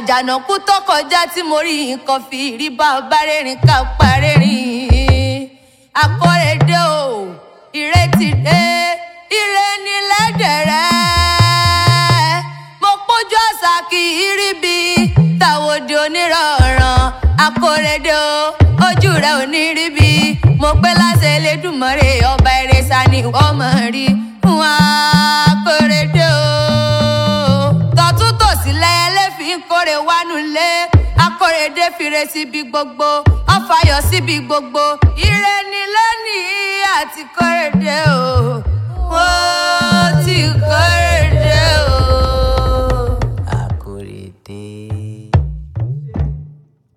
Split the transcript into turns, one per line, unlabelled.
àjànàkú tó kọjá tí mo rí nǹkan fi rí bá ọba rẹ́rìn ká parẹ́rìn. Akọ́rẹdé o ìrètí dé ire ní lẹ́dẹ̀rẹ́. Mo pójú àṣà kì í rí bí tàwọ̀dì onírọ̀ràn. Akọ́rẹdé o ojú rẹ̀ ò ní rí bí. Mo pé láṣẹ Elédùmarè ọba ìrẹsà ni wọ́n mọ̀ rí. Akọ́rẹdé o tọ̀tún tòsì lẹ́yẹlé fi ń kórè wánú lé. Akọ́rẹdé fire síbi gbogbo ọfàyọ síbi gbogbo. Ire ni lónìí àti Kọ́rẹdé o. Ó ti Kọ́rẹdé o.